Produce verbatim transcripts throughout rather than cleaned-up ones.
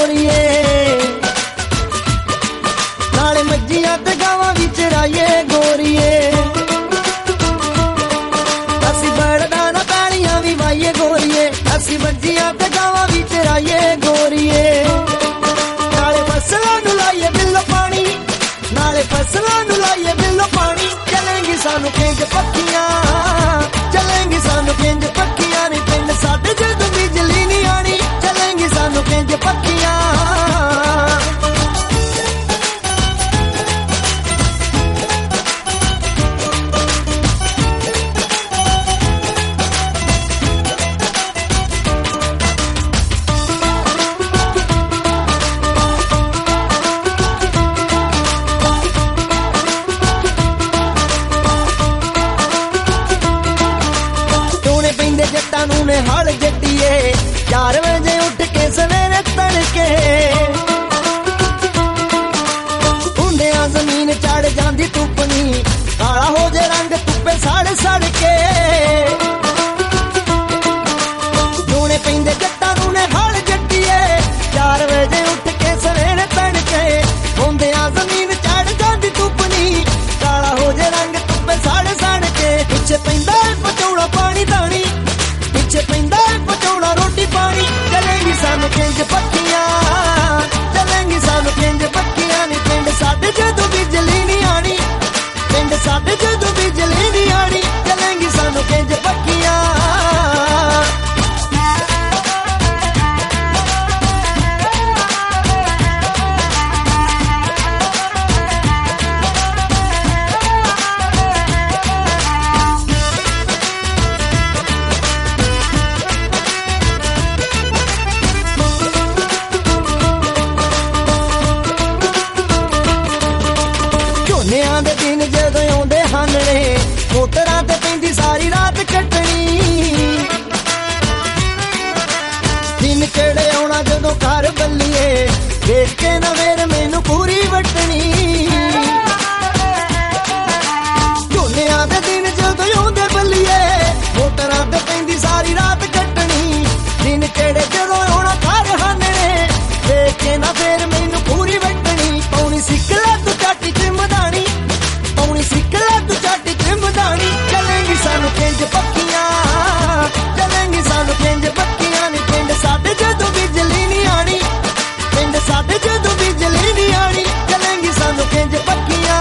गोरिए नाले मज्जियां ते गावां भी चराइए गोरिए असी बड़दा ना पैलियां भी वाइए गोरिए असी मज्जियां ते गावां भी चराइए गोरिए नाले फसलां नूं लाइए बिल्लो पानी नाले फसलां नूं लाइए बिल्लो पानी चलेंगी सानू किंज पक्कियां चलेंगी सानू किंज पक्कियां नी पिंड साडे जदों बिजली नहीं आनी चलेंगी सानू किंज पक्कियां ने हल जट्टिए चार बजे उठ के सवेरे तड़के उंडिया जमीन चढ़ जांदी धुप्पनी काला हो जे रंग धुप्पे सड़ सड़ के जोने पैंदे जट्टां नूं ने हल जट्टिए चार बजे उठ के सवेरे तड़के उंडिया जमीन चढ़ जांदी धुप्पनी काला हो जे रंग धुप्पे सड़ सड़ के पिछे पैंदा पचौड़ा पानी दानी पैंदा पचौड़ा रोटी पानी चलेंगी सानू किंज पक्कियां चलेंगी सानू किंज पक्कियां नी पिंड साडे जदों बिजली नहीं आनी पिंड साडे जदों बिजली नहीं आनी चलेंगी सानू किंज पक्कियां दे दिन जदों आउंदे हानणे मोटरां ते पैंदी सारी रात कटनी दिन चढ़े आउणा जदों घर बल्लीए देख के ना मेर मैनू पूरी वटनी झोनियां दे दिन जदों आउंदे बल्लीए मोटरां ते पैंदी सारी रात कटनी दिन चढ़े जदों आउणा घर हानणे देख के ना फेर मैनू पूरी वटनी पौनी सिक्ख लै तू चाटी च मदानी सिकला तू चाटी चिंबदानी चलेंगी सानू किंज पक्कियां चलेंगी सानू किंज पक्कियां नी पिंड साडे जदों बिजली नहीं आनी पिंड साडे जदों बिजली नहीं आनी चलेंगी सानू किंज पक्कियां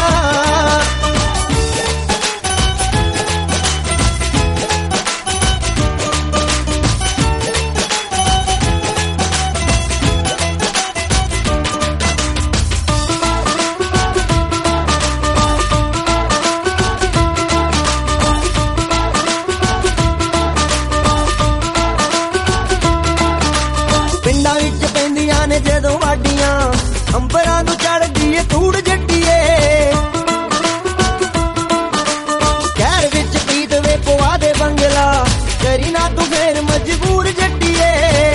पिंडां विच पैंदियां ने जदों वाडियां अंबरां नूं चढ़दी ए धूड़ जट्टीए शहर विच पीत वे पवा दे बंगला करी ना तू फेर मजबूर जट्टीए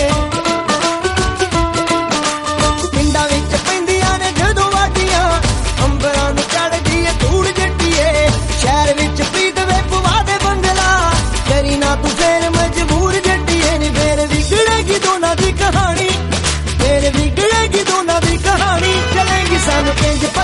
पिंडां विच पैंदियां ने जदों वाडियां अंबरां नूं चढ़दी ए धूड़ जट्टीए शहर विच पीत वे पवा दे बंगला करी ना तू फेर मजबूर जट्टीए नी फेर विगड़ेगी दोनां दी कहानी तेरे बिगड़ेगी दोनों दी कहानी चलेंगी सानू किंज